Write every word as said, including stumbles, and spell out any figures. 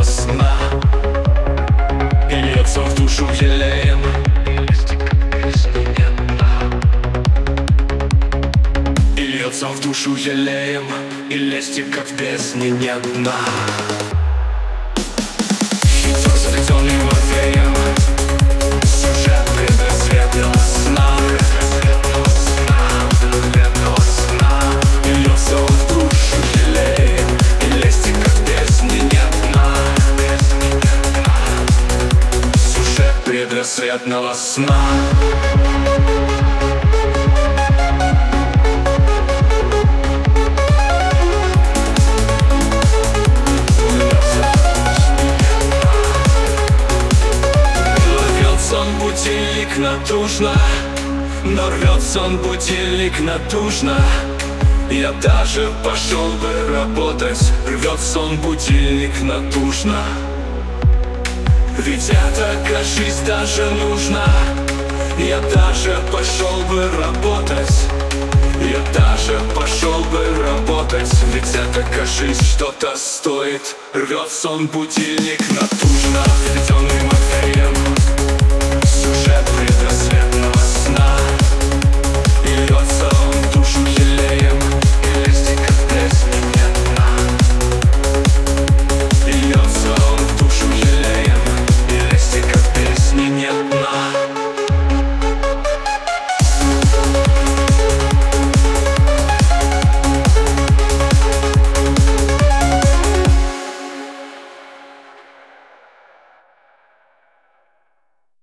сна и льется в душу елеем. И льется в душу елеем, и лести, как в песне, нет дна. Заведенный Матвеем сюжет предрассветного сна. И льется в душу елеем, и лести, как в песне, нет дна. Сюжет предрассветного сна. Будильник натужно, но рвется он будильник натужно. Я даже пошел бы работать, рвется он будильник натужно. Ведь это, кажись, даже нужно. Я даже пошел бы работать, я даже пошел бы работать. Ведь это, кажись, что-то стоит. Рвется он будильник натужно. Заведенный Матвеем